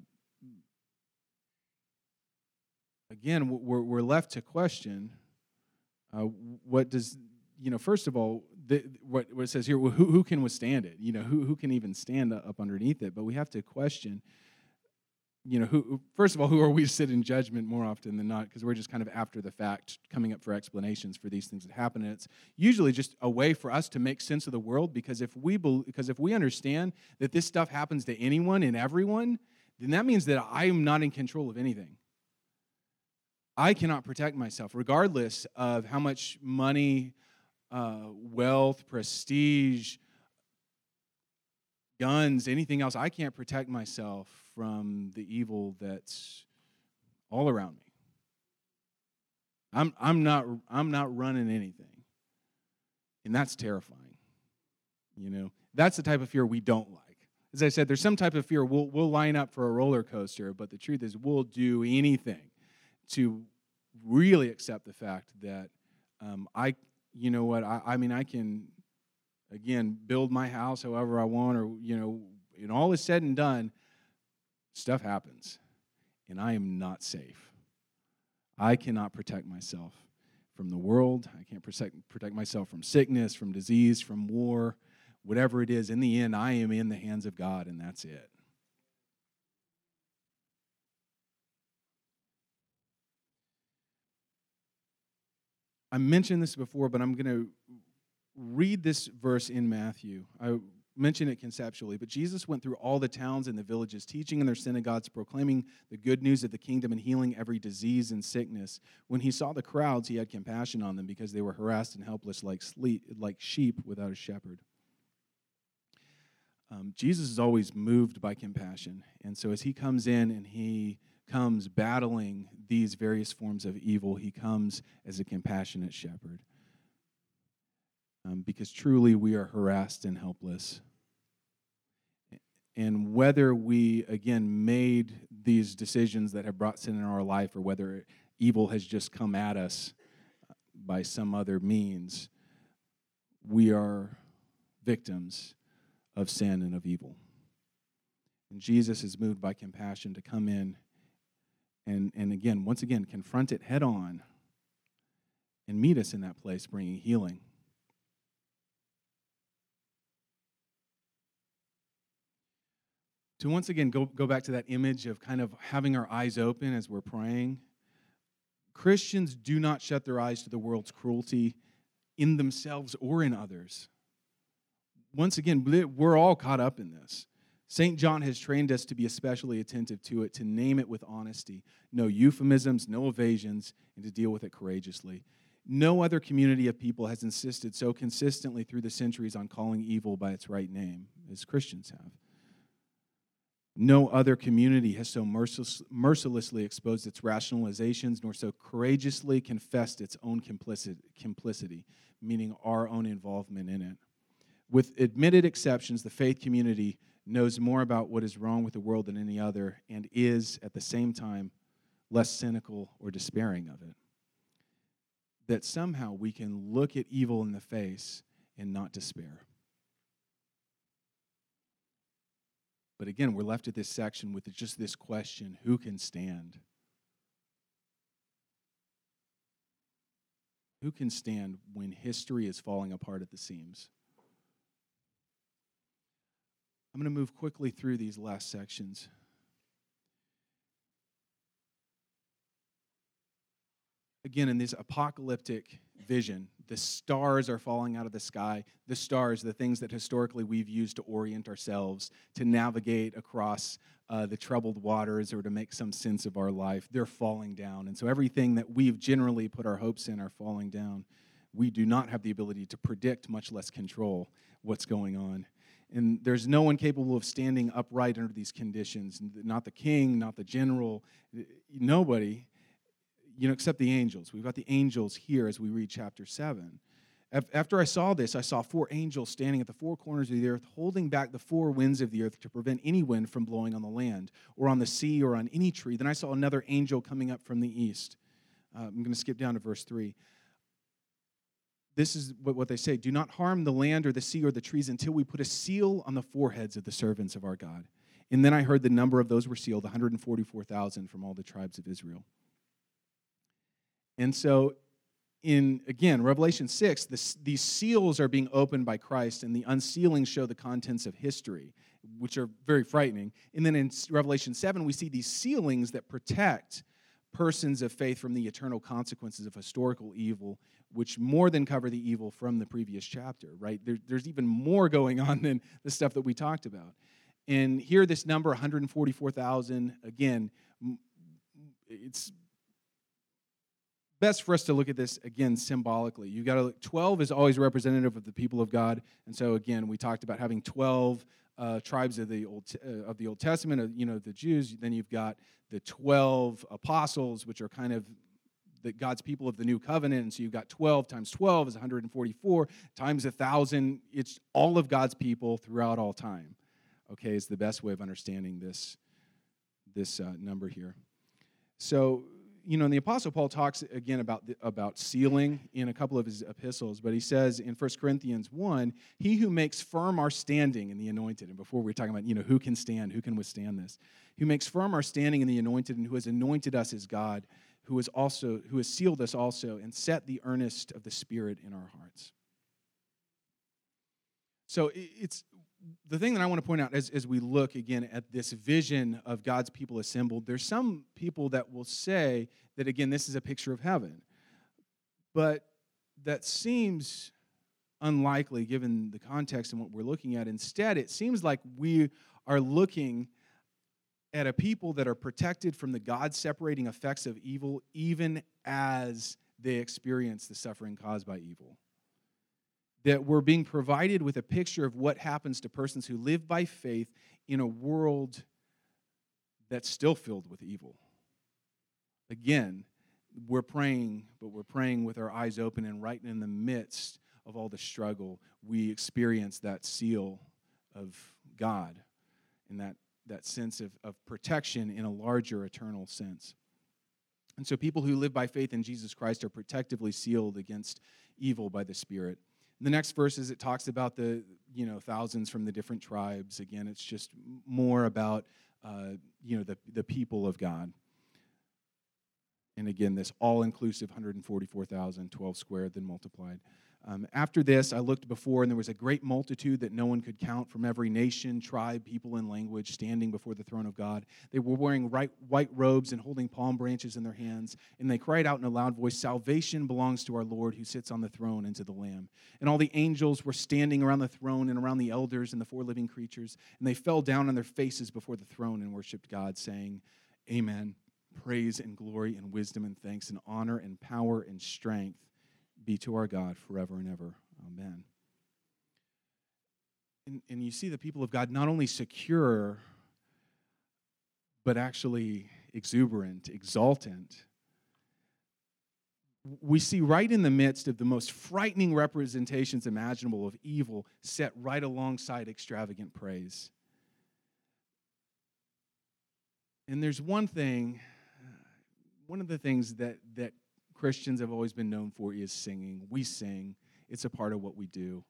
again, we're, we're left to question, uh, what does, you know, first of all, The, what, what it says here, well, who, who can withstand it? You know, who, who can even stand up underneath it? But we have to question, you know, who, first of all, who are we to sit in judgment more often than not? Because we're just kind of after the fact coming up for explanations for these things that happen. And it's usually just a way for us to make sense of the world, because if we be, because if we understand that this stuff happens to anyone and everyone, then that means that I am not in control of anything. I cannot protect myself, regardless of how much money, Uh, wealth, prestige, guns, anything else. I can't protect myself from the evil that's all around me. I'm I'm not I'm not running anything, and that's terrifying. You know, that's the type of fear we don't like. As I said, there's some type of fear we'll we'll line up for a roller coaster, but the truth is we'll do anything to really accept the fact that um, I. You know what, I, I mean, I can, again, build my house however I want, or, you know, and all is said and done, stuff happens, and I am not safe. I cannot protect myself from the world. I can't protect, protect myself from sickness, from disease, from war, whatever it is. In the end, I am in the hands of God, and that's it. I mentioned this before, but I'm going to read this verse in Matthew. I mention it conceptually, but Jesus went through all the towns and the villages, teaching in their synagogues, proclaiming the good news of the kingdom and healing every disease and sickness. When he saw the crowds, he had compassion on them because they were harassed and helpless like sleep, like sheep without a shepherd. Um, Jesus is always moved by compassion, and so as he comes in and he comes battling these various forms of evil, he comes as a compassionate shepherd. Um, because truly we are harassed and helpless. And whether we, again, made these decisions that have brought sin in our life, or whether evil has just come at us by some other means, we are victims of sin and of evil. And Jesus is moved by compassion to come in and, and again, once again, confront it head on and meet us in that place, bringing healing. To once again go, go back to that image of kind of having our eyes open as we're praying. Christians do not shut their eyes to the world's cruelty in themselves or in others. Once again, we're all caught up in this. Saint John has trained us to be especially attentive to it, to name it with honesty, no euphemisms, no evasions, and to deal with it courageously. No other community of people has insisted so consistently through the centuries on calling evil by its right name as Christians have. No other community has so merciless, mercilessly exposed its rationalizations, nor so courageously confessed its own complicit, complicity, meaning our own involvement in it. With admitted exceptions, the faith community knows more about what is wrong with the world than any other, and is, at the same time, less cynical or despairing of it. That somehow we can look at evil in the face and not despair. But again, we're left at this section with just this question, who can stand? Who can stand when history is falling apart at the seams? I'm going to move quickly through these last sections. Again, in this apocalyptic vision, the stars are falling out of the sky. The stars, the things that historically we've used to orient ourselves, to navigate across uh, the troubled waters or to make some sense of our life, they're falling down. And so everything that we've generally put our hopes in are falling down. We do not have the ability to predict, much less control, what's going on. And there's no one capable of standing upright under these conditions. Not the king, not the general, nobody. You know, except the angels. We've got the angels here as we read chapter seven. After I saw this, I saw four angels standing at the four corners of the earth, holding back the four winds of the earth to prevent any wind from blowing on the land, or on the sea, or on any tree. Then I saw another angel coming up from the east. Uh, I'm going to skip down to verse three. This is what, what they say. Do not harm the land or the sea or the trees until we put a seal on the foreheads of the servants of our God. And then I heard the number of those were sealed, one hundred forty-four thousand from all the tribes of Israel. And so, in, again, Revelation six, this, these seals are being opened by Christ, and the unsealing show the contents of history, which are very frightening. And then in Revelation seven, we see these sealings that protect persons of faith from the eternal consequences of historical evil, which more than cover the evil from the previous chapter, right? There, there's even more going on than the stuff that we talked about. And here, this number, one hundred forty-four thousand, again, it's best for us to look at this, again, symbolically. You've got to look, twelve is always representative of the people of God. And so, again, we talked about having twelve uh, tribes of the Old uh, of the Old Testament, uh, you know, the Jews. Then you've got the twelve apostles, which are kind of the God's people of the new covenant. And so you've got twelve times twelve is one hundred forty-four, times one thousand. It's all of God's people throughout all time. Okay, is the best way of understanding this, this uh, number here. So, you know, and the Apostle Paul talks again about the, about sealing in a couple of his epistles, but he says in First Corinthians one, he who makes firm our standing in the anointed, and before we were talking about, you know, who can stand, who can withstand this, who makes firm our standing in the anointed and who has anointed us as God, who has also, who has sealed us also and set the earnest of the Spirit in our hearts. So it's, the thing that I want to point out as, as we look again at this vision of God's people assembled, there's some people that will say that, again, this is a picture of heaven. But that seems unlikely given the context and what we're looking at. Instead, it seems like we are looking at a people that are protected from the God-separating effects of evil even as they experience the suffering caused by evil. That we're being provided with a picture of what happens to persons who live by faith in a world that's still filled with evil. Again, we're praying, but we're praying with our eyes open, and right in the midst of all the struggle, we experience that seal of God and that, that sense of, of protection in a larger eternal sense. And so people who live by faith in Jesus Christ are protectively sealed against evil by the Spirit. In the next verses, it talks about the, you know, thousands from the different tribes. Again, it's just more about, uh, you know, the, the people of God. And again, this all-inclusive one hundred forty-four thousand, twelve squared, then multiplied. Um, after this, I looked before, and there was a great multitude that no one could count from every nation, tribe, people, and language standing before the throne of God. They were wearing right, white robes and holding palm branches in their hands, and they cried out in a loud voice, "Salvation belongs to our Lord who sits on the throne and to the Lamb." And all the angels were standing around the throne and around the elders and the four living creatures, and they fell down on their faces before the throne and worshiped God, saying, "Amen. Praise and glory and wisdom and thanks and honor and power and strength be to our God forever and ever. Amen." And, and you see the people of God not only secure, but actually exuberant, exultant. We see right in the midst of the most frightening representations imaginable of evil set right alongside extravagant praise. And there's one thing, one of the things that, that Christians have always been known for is singing. We sing. It's a part of what we do.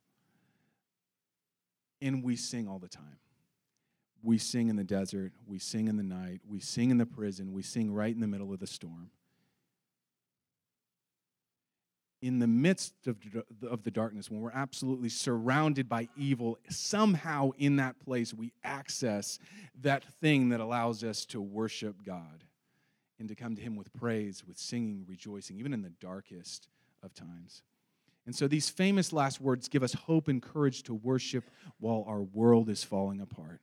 And we sing all the time. We sing in the desert. We sing in the night. We sing in the prison. We sing right in the middle of the storm. In the midst of, of the darkness, when we're absolutely surrounded by evil, somehow in that place we access that thing that allows us to worship God and to come to Him with praise, with singing, rejoicing, even in the darkest of times. And so these famous last words give us hope and courage to worship while our world is falling apart.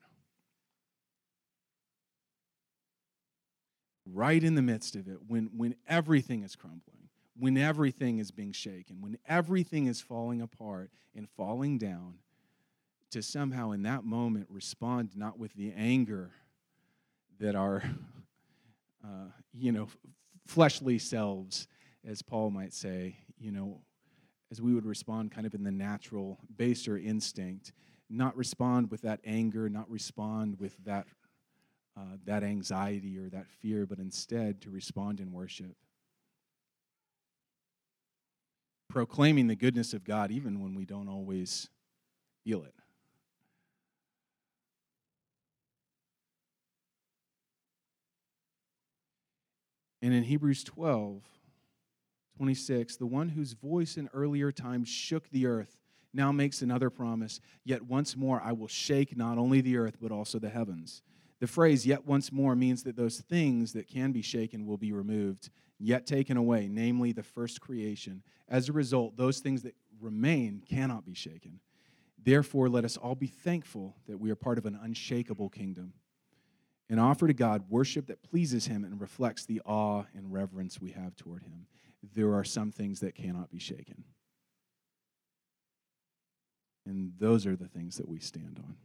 Right in the midst of it, when, when everything is crumbling, when everything is being shaken, when everything is falling apart and falling down, to somehow in that moment respond not with the anger that our Uh, you know, fleshly selves, as Paul might say, you know, as we would respond kind of in the natural, baser instinct, not respond with that anger, not respond with that uh, that anxiety or that fear, but instead to respond in worship. Proclaiming the goodness of God even when we don't always feel it. And in Hebrews twelve, twenty-six, the one whose voice in earlier times shook the earth now makes another promise. Yet once more I will shake not only the earth, but also the heavens. The phrase, yet once more, means that those things that can be shaken will be removed, yet taken away, namely the first creation. As a result, those things that remain cannot be shaken. Therefore, let us all be thankful that we are part of an unshakable kingdom, and offer to God worship that pleases Him and reflects the awe and reverence we have toward Him. There are some things that cannot be shaken. And those are the things that we stand on.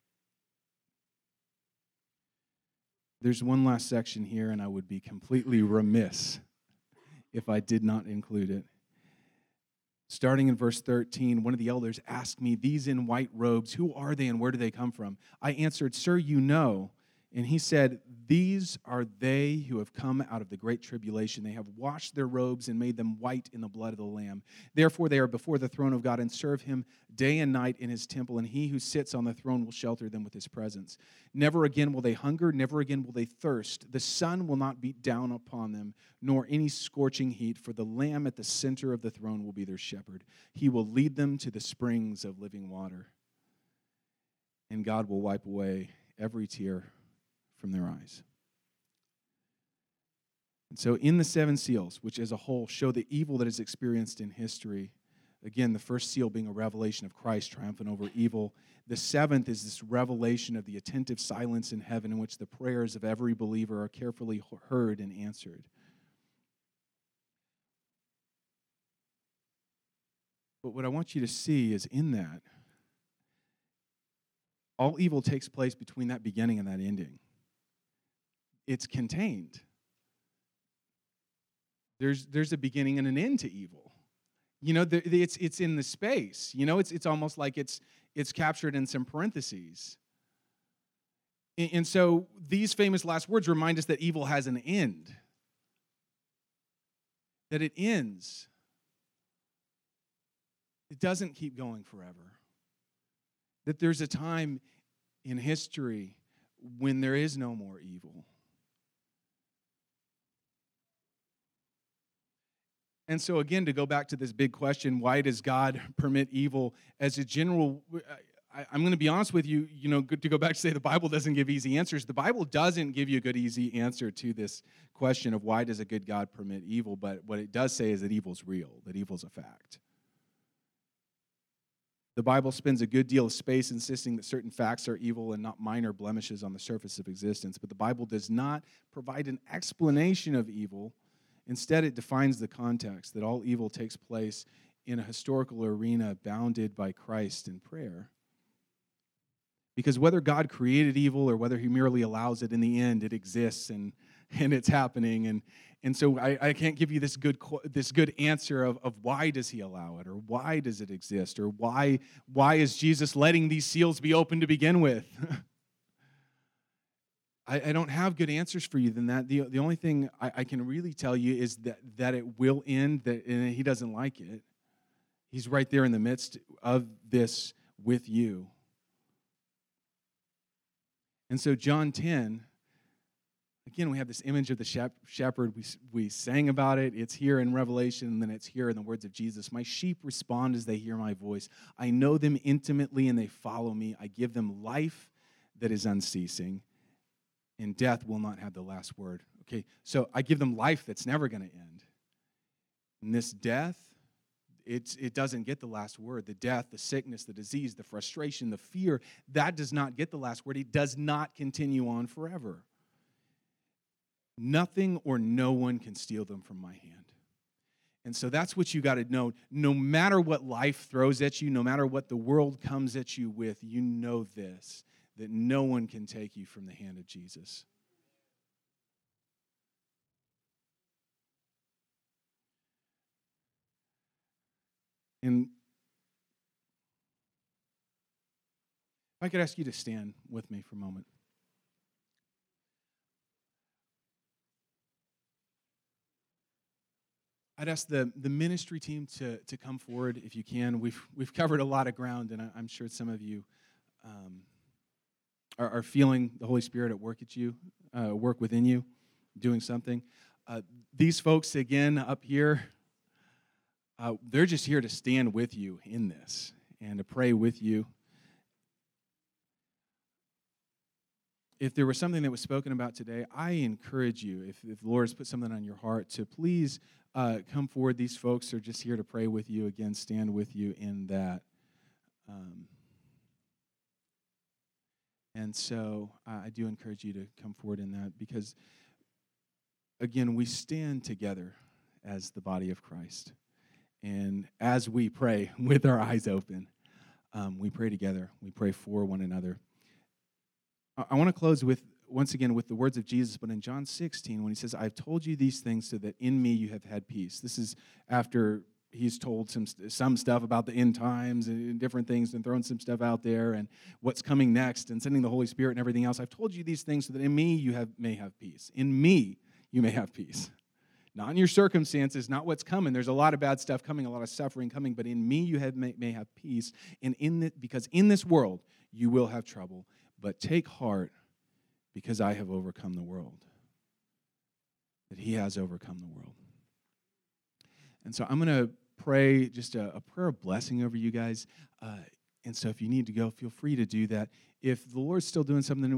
There's one last section here, and I would be completely remiss if I did not include it. Starting in verse thirteen, one of the elders asked me, "These in white robes, who are they and where do they come from?" I answered, "Sir, you know." And he said, "These are they who have come out of the great tribulation. They have washed their robes and made them white in the blood of the Lamb. Therefore they are before the throne of God and serve Him day and night in His temple, and He who sits on the throne will shelter them with His presence. Never again will they hunger, never again will they thirst. The sun will not beat down upon them, nor any scorching heat, for the Lamb at the center of the throne will be their shepherd. He will lead them to the springs of living water, and God will wipe away every tear from their eyes." So in the seven seals, which as a whole show the evil that is experienced in history, again, the first seal being a revelation of Christ triumphant over evil. The seventh is this revelation of the attentive silence in heaven in which the prayers of every believer are carefully heard and answered. But what I want you to see is in that, all evil takes place between that beginning and that ending. It's contained. There's, there's a beginning and an end to evil. You know, the, the, it's it's in the space. You know, it's it's almost like it's it's captured in some parentheses. And, and so these famous last words remind us that evil has an end. That it ends. It doesn't keep going forever. That there's a time in history when there is no more evil. And so again, to go back to this big question, why does God permit evil? As a general, I, I'm going to be honest with you, you know, to go back to say the Bible doesn't give easy answers. The Bible doesn't give you a good, easy answer to this question of why does a good God permit evil, but what it does say is that evil's real, that evil's a fact. The Bible spends a good deal of space insisting that certain facts are evil and not minor blemishes on the surface of existence, but the Bible does not provide an explanation of evil. Instead, it defines the context, that all evil takes place in a historical arena bounded by Christ in prayer. Because whether God created evil or whether he merely allows it, in the end, it exists and, and it's happening. And, and so I, I can't give you this good this good answer of, of why does he allow it, or why does it exist, or why, why is Jesus letting these seals be open to begin with? I, I don't have good answers for you than that. The, the only thing I, I can really tell you is that, that it will end, that and he doesn't like it. He's right there in the midst of this with you. And so John ten, again, we have this image of the shepherd. We, we sang about it. It's here in Revelation, and then it's here in the words of Jesus. My sheep respond as they hear my voice. I know them intimately, and they follow me. I give them life that is unceasing, and death will not have the last word. Okay, so I give them life that's never going to end. And this death, it's, it doesn't get the last word. The death, the sickness, the disease, the frustration, the fear, that does not get the last word. It does not continue on forever. Nothing or no one can steal them from my hand. And so that's what you got to know. No matter what life throws at you, no matter what the world comes at you with, you know this, that no one can take you from the hand of Jesus. And if I could ask you to stand with me for a moment. I'd ask the, the ministry team to, to come forward if you can. We've we've covered a lot of ground, and I, I'm sure some of you um, are, are feeling the Holy Spirit at work at you, uh, work within you, doing something. Uh, these folks, again, up here, uh, they're just here to stand with you in this and to pray with you. If there was something that was spoken about today, I encourage you, if, if the Lord has put something on your heart, to please uh, come forward. These folks are just here to pray with you. Again, stand with you in that. Um, and so uh, I do encourage you to come forward in that because, again, we stand together as the body of Christ. And as we pray with our eyes open, um, we pray together. We pray for one another. I want to close with, once again, with the words of Jesus, but in John sixteen, when he says, I've told you these things so that in me you have had peace. This is after he's told some some stuff about the end times and different things and thrown some stuff out there and what's coming next and sending the Holy Spirit and everything else. I've told you these things so that in me you have may have peace. In me you may have peace. Not in your circumstances, not what's coming. There's a lot of bad stuff coming, a lot of suffering coming, but in me you have may, may have peace. And in the, because in this world you will have trouble. But take heart, because I have overcome the world. That he has overcome the world. And so I'm going to pray just a, a prayer of blessing over you guys. Uh, and so if you need to go, feel free to do that. If the Lord's still doing something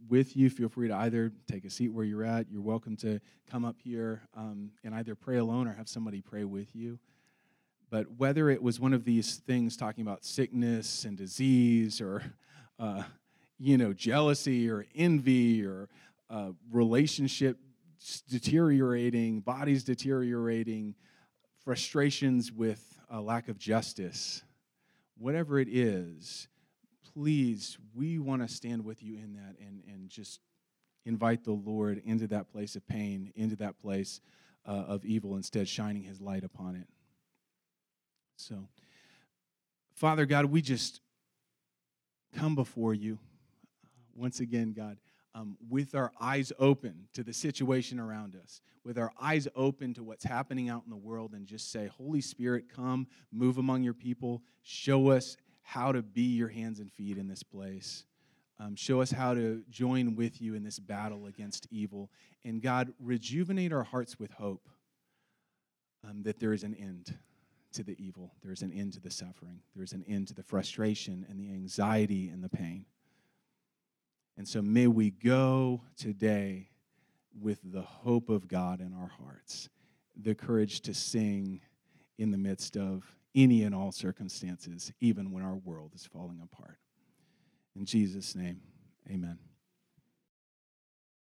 with you, feel free to either take a seat where you're at. You're welcome to come up here um, and either pray alone or have somebody pray with you. But whether it was one of these things talking about sickness and disease or, uh, you know, jealousy or envy or uh, relationship deteriorating, bodies deteriorating, frustrations with a lack of justice, whatever it is, please, we want to stand with you in that and, and just invite the Lord into that place of pain, into that place uh, of evil, instead shining his light upon it. So, Father God, we just come before you once again, God, um, with our eyes open to the situation around us, with our eyes open to what's happening out in the world, and just say, Holy Spirit, come, move among your people, show us how to be your hands and feet in this place. Um, show us how to join with you in this battle against evil. And God, rejuvenate our hearts with hope um, that there is an end to the evil. There is an end to the suffering. There is an end to the frustration and the anxiety and the pain. And so may we go today with the hope of God in our hearts, the courage to sing in the midst of any and all circumstances, even when our world is falling apart. In Jesus' name, amen.